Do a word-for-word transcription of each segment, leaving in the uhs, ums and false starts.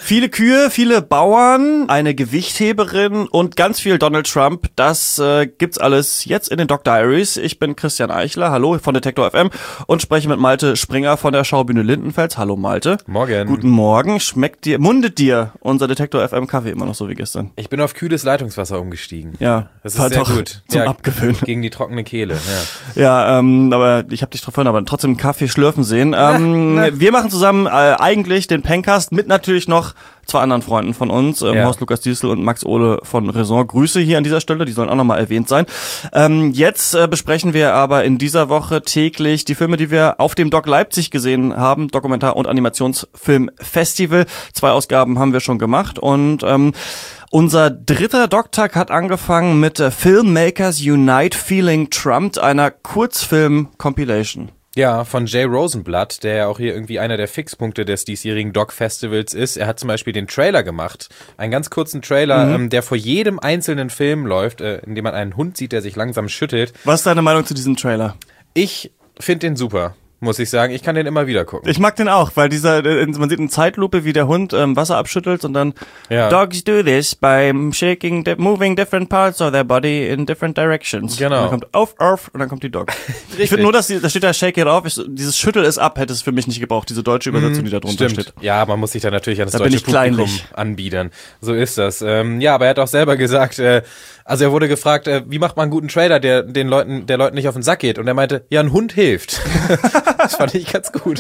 Viele Kühe, viele Bauern, eine Gewichtheberin und ganz viel Donald Trump. Das äh, gibt's alles jetzt in den Doc Diaries. Ich bin Christian Eichler, hallo von Detektor F M und spreche mit Malte Springer von der Schaubühne Lindenfels. Hallo Malte. Morgen. Guten Morgen. Schmeckt dir, mundet dir unser Detektor F M Kaffee immer noch so wie gestern? Ich bin auf kühles Leitungswasser umgestiegen. Ja, das ist sehr doch gut. Zum ja, Abgewöhnen. Gegen die trockene Kehle. Ja, ja ähm, aber ich habe dich drauf aber trotzdem Kaffee schlürfen sehen. Ähm, na, na. Wir machen zusammen äh, eigentlich den Pencast mit natürlich noch zwei anderen Freunden von uns, ähm, ja. Horst Lukas Diesel und Max Ohle von Raison. Grüße hier an dieser Stelle, die sollen auch nochmal erwähnt sein. Ähm, jetzt äh, besprechen wir aber in dieser Woche täglich die Filme, die wir auf dem Doc Leipzig gesehen haben, Dokumentar- und Animationsfilmfestival. Zwei Ausgaben haben wir schon gemacht und ähm, unser dritter Doc-Tag hat angefangen mit äh, Filmmakers Unite Feeling Trumped, einer Kurzfilm-Compilation. Ja, von Jay Rosenblatt, der ja auch hier irgendwie einer der Fixpunkte des diesjährigen Doc-Festivals ist. Er hat zum Beispiel den Trailer gemacht, einen ganz kurzen Trailer, mhm. ähm, der vor jedem einzelnen Film läuft, äh, in dem man einen Hund sieht, der sich langsam schüttelt. Was ist deine Meinung zu diesem Trailer? Ich finde den super. Muss ich sagen. Ich kann den immer wieder gucken. Ich mag den auch, weil dieser, man sieht in Zeitlupe, wie der Hund ähm, Wasser abschüttelt und dann ja. Dogs do this by shaking, moving different parts of their body in different directions. Genau. Und dann kommt auf, auf und dann kommt die Dog. Ich finde nur, dass die, da steht da shake it off, ich, dieses Schüttel ist ab, hätte es für mich nicht gebraucht, diese deutsche Übersetzung, die da drunter Stimmt. steht. Ja, man muss sich da natürlich an das da deutsche Publikum kleinlich. anbiedern. So ist das. Ähm, ja, aber er hat auch selber gesagt, äh, also er wurde gefragt, äh, wie macht man einen guten Trailer, der den Leuten, der Leuten nicht auf den Sack geht? Und er meinte, ja, ein Hund hilft. Das fand ich ganz gut.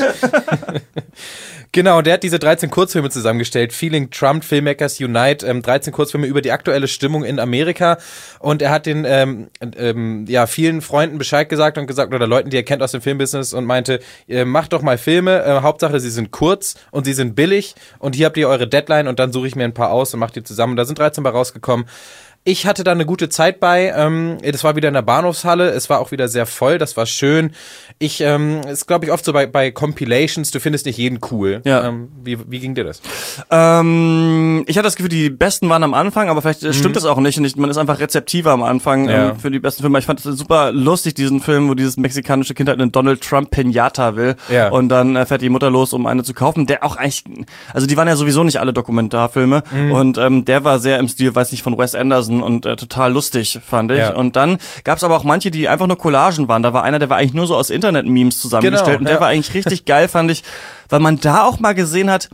Genau, der hat diese dreizehn Kurzfilme zusammengestellt. Feeling Trump, Filmmakers Unite, ähm, dreizehn Kurzfilme über die aktuelle Stimmung in Amerika. Und er hat den ähm, ähm, ja vielen Freunden Bescheid gesagt und gesagt, oder Leuten, die er kennt aus dem Filmbusiness und meinte, äh, macht doch mal Filme, äh, Hauptsache sie sind kurz und sie sind billig und hier habt ihr eure Deadline und dann suche ich mir ein paar aus und macht die zusammen. Da sind dreizehn bei rausgekommen. Ich hatte da eine gute Zeit bei, ähm, das war wieder in der Bahnhofshalle, es war auch wieder sehr voll, das war schön. Ich, ähm, ist glaube ich oft so bei, bei Compilations, du findest nicht jeden cool. Ja. Ähm, wie, wie ging dir das? Ähm, ich hatte das Gefühl, die besten waren am Anfang, aber vielleicht mhm. stimmt das auch nicht. nicht. Man ist einfach rezeptiver am Anfang ja. ähm, für die besten Filme. Ich fand es super lustig, diesen Film, wo dieses mexikanische Kind halt einen Donald Trump Pinata will ja. und dann äh, fährt die Mutter los, um eine zu kaufen, der auch eigentlich, also die waren ja sowieso nicht alle Dokumentarfilme mhm. und ähm, der war sehr im Stil, weiß nicht, von Wes Anderson und äh, total lustig, fand ich. Ja. Und dann gab es aber auch manche, die einfach nur Collagen waren. Da war einer, der war eigentlich nur so aus Internet-Memes zusammengestellt genau, und der ja. war eigentlich richtig geil, fand ich, weil man da auch mal gesehen hat,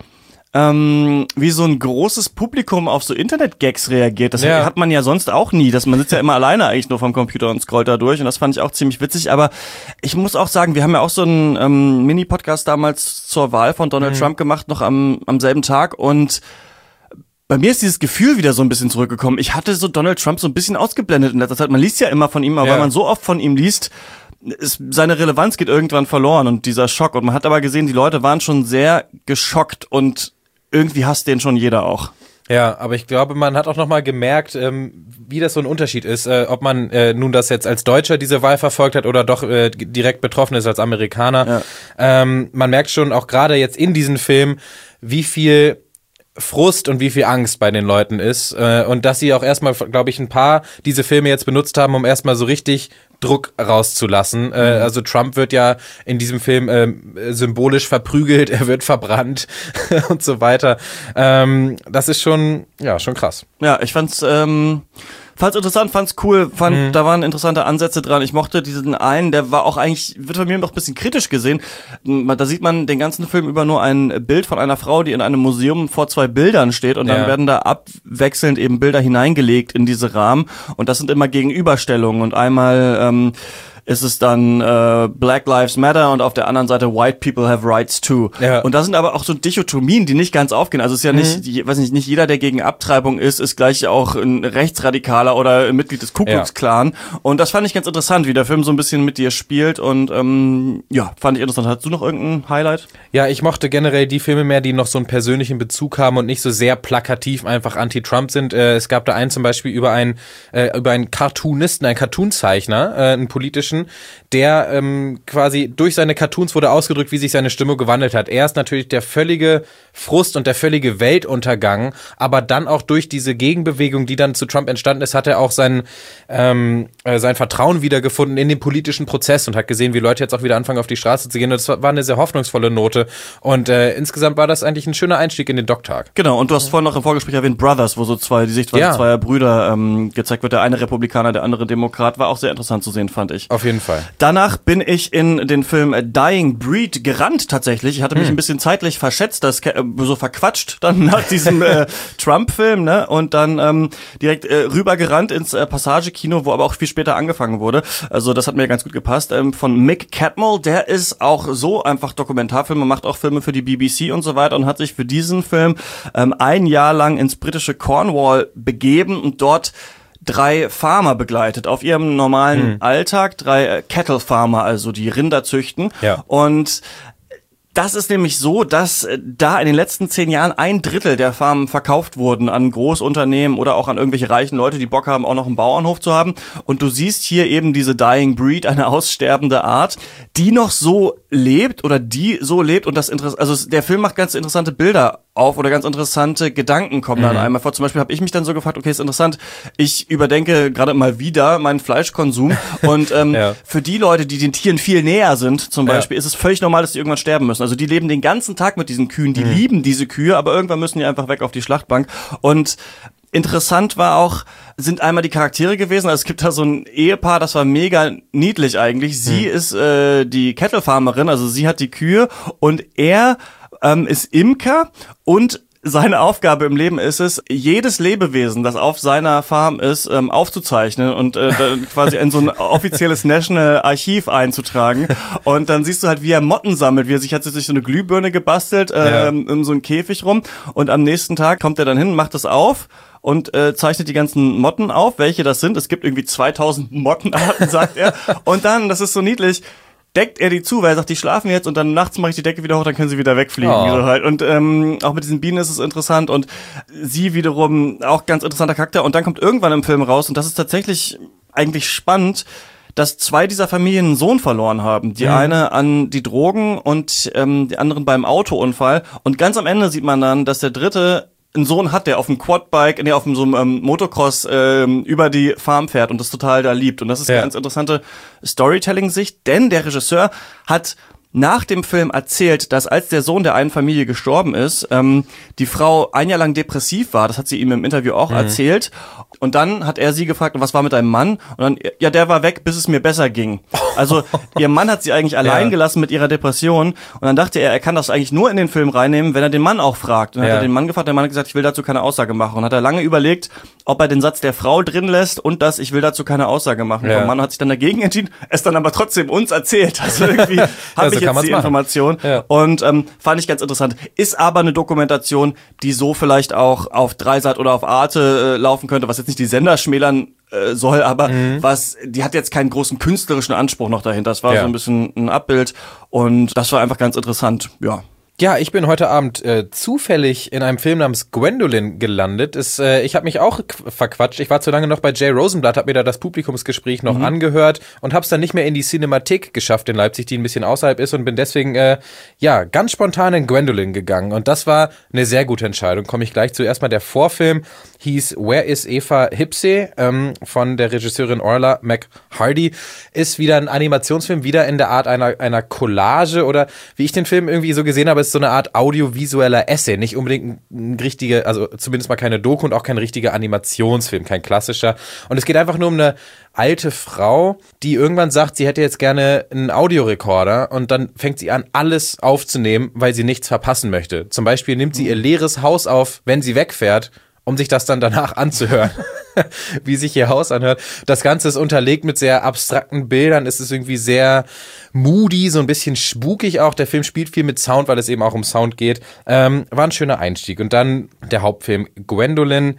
ähm, wie so ein großes Publikum auf so Internet-Gags reagiert. Das ja. hat man ja sonst auch nie. Das, man sitzt ja immer alleine eigentlich nur vom Computer und scrollt da durch und das fand ich auch ziemlich witzig. Aber ich muss auch sagen, wir haben ja auch so einen ähm, Mini-Podcast damals zur Wahl von Donald mhm. Trump gemacht, noch am, am selben Tag und bei mir ist dieses Gefühl wieder so ein bisschen zurückgekommen. Ich hatte so Donald Trump so ein bisschen ausgeblendet in letzter Zeit. Man liest ja immer von ihm, aber ja. weil man so oft von ihm liest, ist, seine Relevanz geht irgendwann verloren und dieser Schock. Und man hat aber gesehen, die Leute waren schon sehr geschockt und irgendwie hasst den schon jeder auch. Ja, aber ich glaube, man hat auch nochmal gemerkt, ähm, wie das so ein Unterschied ist, äh, ob man äh, nun das jetzt als Deutscher diese Wahl verfolgt hat oder doch äh, direkt betroffen ist als Amerikaner. Ja. Ähm, man merkt schon auch gerade jetzt in diesem Film, wie viel Frust und wie viel Angst bei den Leuten ist äh, und dass sie auch erstmal, glaube ich, ein paar diese Filme jetzt benutzt haben, um erstmal so richtig Druck rauszulassen. Mhm. Äh, also Trump wird ja in diesem Film äh, symbolisch verprügelt, er wird verbrannt und so weiter. Ähm, das ist schon, ja, schon krass. Ja, ich fand's ähm Fand's interessant, fand's cool, fand, mhm. da waren interessante Ansätze dran. Ich mochte diesen einen, der war auch eigentlich, wird von mir noch ein bisschen kritisch gesehen. Da sieht man den ganzen Film über nur ein Bild von einer Frau, die in einem Museum vor zwei Bildern steht und dann ja. werden da abwechselnd eben Bilder hineingelegt in diese Rahmen und das sind immer Gegenüberstellungen und einmal ähm, ist es dann äh, Black Lives Matter und auf der anderen Seite White People have rights too. Ja. Und da sind aber auch so Dichotomien, die nicht ganz aufgehen. Also es ist ja nicht, mhm. weiß nicht, nicht jeder, der gegen Abtreibung ist, ist gleich auch ein Rechtsradikaler oder ein Mitglied des Ku Klux Klan. Ja. Und das fand ich ganz interessant, wie der Film so ein bisschen mit dir spielt und ähm, ja, fand ich interessant. Hast du noch irgendein Highlight? Ja, ich mochte generell die Filme mehr, die noch so einen persönlichen Bezug haben und nicht so sehr plakativ einfach anti-Trump sind. Äh, es gab da einen zum Beispiel über einen, äh, über einen Cartoonisten, einen Cartoonzeichner, äh, einen politischen, Menschen, der ähm, quasi durch seine Cartoons wurde ausgedrückt, wie sich seine Stimmung gewandelt hat. Er ist natürlich der völlige Frust und der völlige Weltuntergang, aber dann auch durch diese Gegenbewegung, die dann zu Trump entstanden ist, hat er auch sein, ähm, äh, sein Vertrauen wiedergefunden in den politischen Prozess und hat gesehen, wie Leute jetzt auch wieder anfangen, auf die Straße zu gehen. Und das war eine sehr hoffnungsvolle Note. Und äh, insgesamt war das eigentlich ein schöner Einstieg in den Doc-Tag. Genau, und du hast vorhin noch im Vorgespräch erwähnt Brothers, wo so zwei, die Sichtweise ja. zweier Brüder ähm, gezeigt wird. Der eine Republikaner, der andere Demokrat. War auch sehr interessant zu sehen, fand ich. Auf jeden Fall. Danach bin ich in den Film Dying Breed gerannt tatsächlich. Ich hatte mich hm. ein bisschen zeitlich verschätzt, das äh, so verquatscht dann nach diesem äh, Trump-Film, ne? Und dann ähm, direkt äh, rübergerannt ins äh, Passage-Kino, wo aber auch viel später angefangen wurde. Also das hat mir ganz gut gepasst. Ähm, von Mick Catmull, der ist auch so einfach Dokumentarfilme, macht auch Filme für die B B C und so weiter und hat sich für diesen Film ähm, ein Jahr lang ins britische Cornwall begeben und dort drei Farmer begleitet auf ihrem normalen hm. Alltag, drei äh, Cattle Farmer, also die Rinder züchten. Ja. Und das ist nämlich so, dass da in den letzten zehn Jahren ein Drittel der Farmen verkauft wurden an Großunternehmen oder auch an irgendwelche reichen Leute, die Bock haben, auch noch einen Bauernhof zu haben. Und du siehst hier eben diese Dying Breed, eine aussterbende Art, die noch so lebt oder die so lebt. Und das Interess- also der Film macht ganz interessante Bilder auf oder ganz interessante Gedanken kommen dann mhm. einmal vor. Zum Beispiel habe ich mich dann so gefragt, okay, ist interessant, ich überdenke gerade mal wieder meinen Fleischkonsum und ähm, ja. für die Leute, die den Tieren viel näher sind, zum Beispiel, ja. ist es völlig normal, dass die irgendwann sterben müssen. Also die leben den ganzen Tag mit diesen Kühen, die mhm. lieben diese Kühe, aber irgendwann müssen die einfach weg auf die Schlachtbank. Und interessant war auch, sind einmal die Charaktere gewesen. Also es gibt da so ein Ehepaar, das war mega niedlich eigentlich. Sie mhm. ist äh, die Cattle-Farmerin, also sie hat die Kühe und er ähm, ist Imker und seine Aufgabe im Leben ist es, jedes Lebewesen, das auf seiner Farm ist, ähm, aufzuzeichnen und äh, quasi in so ein offizielles National Archiv einzutragen. Und dann siehst du halt, wie er Motten sammelt, wie er sich hat sich so eine Glühbirne gebastelt, äh, ja. in so einen Käfig rum. Und am nächsten Tag kommt er dann hin, macht das auf und äh, zeichnet die ganzen Motten auf, welche das sind. Es gibt irgendwie zweitausend Mottenarten, sagt er. Und dann, das ist so niedlich, deckt er die zu, weil er sagt, die schlafen jetzt und dann nachts mache ich die Decke wieder hoch, dann können sie wieder wegfliegen. Oh. So halt. Und ähm, auch mit diesen Bienen ist es interessant und sie wiederum auch ganz interessanter Charakter. Und dann kommt irgendwann im Film raus, und das ist tatsächlich eigentlich spannend, dass zwei dieser Familien einen Sohn verloren haben. Die mhm. eine an die Drogen und ähm, die anderen beim Autounfall. Und ganz am Ende sieht man dann, dass der dritte einen Sohn hat, der auf dem Quadbike, nee, auf so einem ähm, Motocross ähm, über die Farm fährt und das total da liebt. Und das ist ja. eine ganz interessante Storytelling-Sicht, denn der Regisseur hat nach dem Film erzählt, dass als der Sohn der einen Familie gestorben ist, ähm, die Frau ein Jahr lang depressiv war. Das hat sie ihm im Interview auch mhm. erzählt. Und dann hat er sie gefragt, was war mit deinem Mann? Und dann, ja, der war weg, bis es mir besser ging. Also ihr Mann hat sie eigentlich allein ja. gelassen mit ihrer Depression. Und dann dachte er, er kann das eigentlich nur in den Film reinnehmen, wenn er den Mann auch fragt. Und dann ja. hat er den Mann gefragt, der Mann hat gesagt, ich will dazu keine Aussage machen. Und hat er lange überlegt, ob er den Satz der Frau drin lässt und das, ich will dazu keine Aussage machen. Ja. Der Mann hat sich dann dagegen entschieden, es dann aber trotzdem uns erzählt. Also irgendwie habe also ich jetzt die Information. Ja. Und ähm, fand ich ganz interessant. Ist aber eine Dokumentation, die so vielleicht auch auf Dreisat oder auf Arte äh, laufen könnte, was jetzt nicht die Sender schmälern äh, soll, aber mhm. was, die hat jetzt keinen großen künstlerischen Anspruch noch dahinter. Das war ja. so ein bisschen ein Abbild und das war einfach ganz interessant, ja. Ja, ich bin heute Abend äh, zufällig in einem Film namens Gwendolyn gelandet. Es, äh, ich habe mich auch k- verquatscht. Ich war zu lange noch bei Jay Rosenblatt, habe mir da das Publikumsgespräch noch mhm. angehört und habe es dann nicht mehr in die Cinemathek geschafft in Leipzig, die ein bisschen außerhalb ist, und bin deswegen äh, ja ganz spontan in Gwendolyn gegangen. Und das war eine sehr gute Entscheidung. Komme ich gleich zu. Erstmal der Vorfilm hieß Where is Eva Hipsey ähm, von der Regisseurin Orla McHardy. Ist wieder ein Animationsfilm, wieder in der Art einer, einer Collage oder wie ich den Film irgendwie so gesehen habe, ist so eine Art audiovisueller Essay, nicht unbedingt ein richtiger, also zumindest mal keine Doku und auch kein richtiger Animationsfilm, kein klassischer. Und es geht einfach nur um eine alte Frau, die irgendwann sagt, sie hätte jetzt gerne einen Audiorekorder, und dann fängt sie an, alles aufzunehmen, weil sie nichts verpassen möchte. Zum Beispiel nimmt sie ihr leeres Haus auf, wenn sie wegfährt, um sich das dann danach anzuhören, wie sich ihr Haus anhört. Das Ganze ist unterlegt mit sehr abstrakten Bildern. Es ist irgendwie sehr moody, so ein bisschen spukig auch. Der Film spielt viel mit Sound, weil es eben auch um Sound geht. Ähm, war ein schöner Einstieg. Und dann der Hauptfilm Gwendolyn.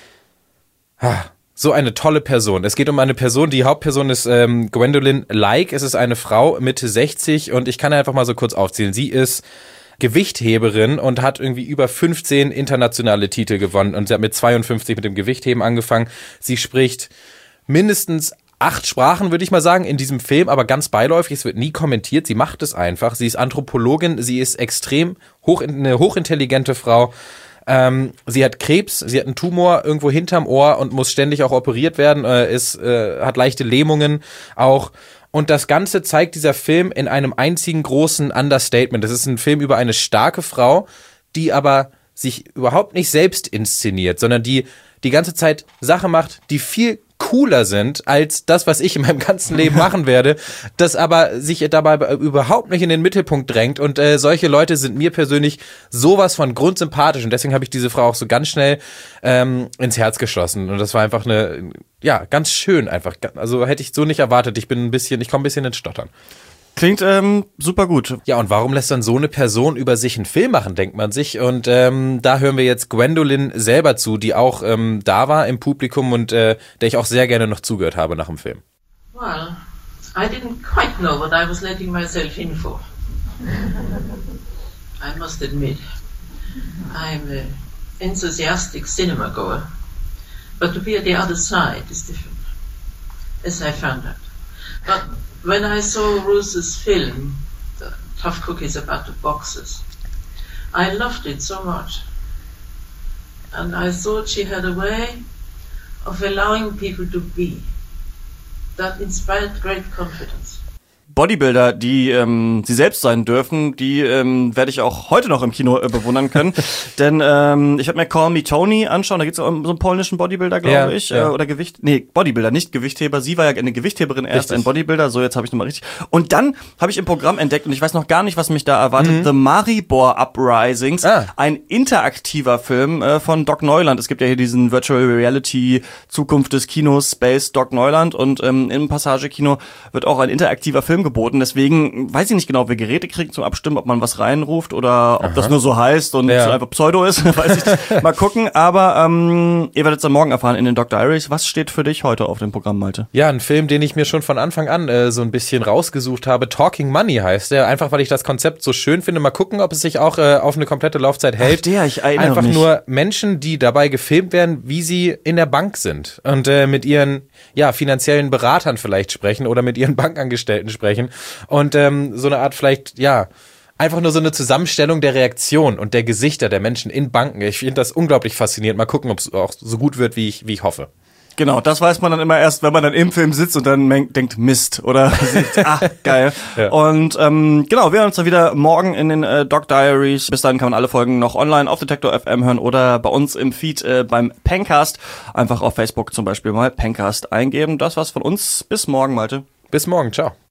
Ah, so eine tolle Person. Es geht um eine Person, die Hauptperson ist ähm, Gwendolyn Like. Es ist eine Frau Mitte sechzig und ich kann einfach mal so kurz aufzählen. Sie ist Gewichtheberin und hat irgendwie über fünfzehn internationale Titel gewonnen, und sie hat mit zweiundfünfzig mit dem Gewichtheben angefangen. Sie spricht mindestens acht Sprachen, würde ich mal sagen, in diesem Film, aber ganz beiläufig, es wird nie kommentiert, sie macht es einfach, sie ist Anthropologin, sie ist extrem hoch, eine hochintelligente Frau, ähm, sie hat Krebs, sie hat einen Tumor irgendwo hinterm Ohr und muss ständig auch operiert werden, äh, ist, äh, hat leichte Lähmungen auch. Und das Ganze zeigt dieser Film in einem einzigen großen Understatement. Das ist ein Film über eine starke Frau, die aber sich überhaupt nicht selbst inszeniert, sondern die die ganze Zeit Sachen macht, die viel cooler sind als das, was ich in meinem ganzen Leben machen werde, das aber sich dabei überhaupt nicht in den Mittelpunkt drängt. Und äh, solche Leute sind mir persönlich sowas von grundsympathisch. Und deswegen habe ich diese Frau auch so ganz schnell ähm, ins Herz geschlossen. Und das war einfach eine, ja, ganz schön einfach. Also hätte ich so nicht erwartet. Ich bin ein bisschen, ich komme ein bisschen ins Stottern. Klingt ähm, super gut. Ja, und warum lässt dann so eine Person über sich einen Film machen, denkt man sich. Und ähm, da hören wir jetzt Gwendolyn selber zu, die auch ähm, da war im Publikum und äh, der ich auch sehr gerne noch zugehört habe nach dem Film. Well, I didn't quite know what I was letting myself in for. I must admit, I'm an enthusiastic cinema goer. But to be at the other side is different, as I found out. But when I saw Ruth's film, The Tough Cookies About the Boxes, I loved it so much. And I thought she had a way of allowing people to be. That inspired great confidence. Bodybuilder, die ähm, sie selbst sein dürfen, die ähm, werde ich auch heute noch im Kino äh, bewundern können. Denn ähm, ich werde mir Call Me Tony anschauen, da geht es um so einen polnischen Bodybuilder, glaube ja, ich. Ja. Äh, oder Gewicht, nee, Bodybuilder, nicht Gewichtheber. Sie war ja eine Gewichtheberin, erst ein Bodybuilder, so jetzt habe ich nochmal richtig. Und dann habe ich im Programm entdeckt, und ich weiß noch gar nicht, was mich da erwartet, mhm. The Maribor Uprisings, ah. ein interaktiver Film äh, von Doc Neuland. Es gibt ja hier diesen Virtual Reality Zukunft des Kinos, Space Doc Neuland, und ähm, im Passage-Kino wird auch ein interaktiver Film geboten. Deswegen weiß ich nicht genau, wer Geräte kriegt zum Abstimmen, ob man was reinruft oder ob Aha. das nur so heißt und ja. einfach Pseudo ist. Weiß ich nicht. Mal gucken. Aber ähm, ihr werdet es dann morgen erfahren in den Doc Diaries. Was steht für dich heute auf dem Programm, Malte? Ja, ein Film, den ich mir schon von Anfang an äh, so ein bisschen rausgesucht habe. Talking Money heißt der. Einfach, weil ich das Konzept so schön finde. Mal gucken, ob es sich auch äh, auf eine komplette Laufzeit hält. Ach, der, ich erinnere Einfach mich. nur Menschen, die dabei gefilmt werden, wie sie in der Bank sind und äh, mit ihren ja finanziellen Beratern vielleicht sprechen oder mit ihren Bankangestellten sprechen. Und ähm, so eine Art vielleicht, ja, einfach nur so eine Zusammenstellung der Reaktion und der Gesichter der Menschen in Banken. Ich finde das unglaublich faszinierend. Mal gucken, ob es auch so gut wird, wie ich, wie ich hoffe. Genau, das weiß man dann immer erst, wenn man dann im Film sitzt und dann denkt, Mist, oder sieht, ah, geil. Ja. Und ähm, genau, wir hören uns dann wieder morgen in den äh, Doc Diaries. Bis dahin kann man alle Folgen noch online auf Detektor F M hören oder bei uns im Feed äh, beim Pencast. Einfach auf Facebook zum Beispiel mal Pencast eingeben. Das war's von uns. Bis morgen, Malte. Bis morgen, ciao.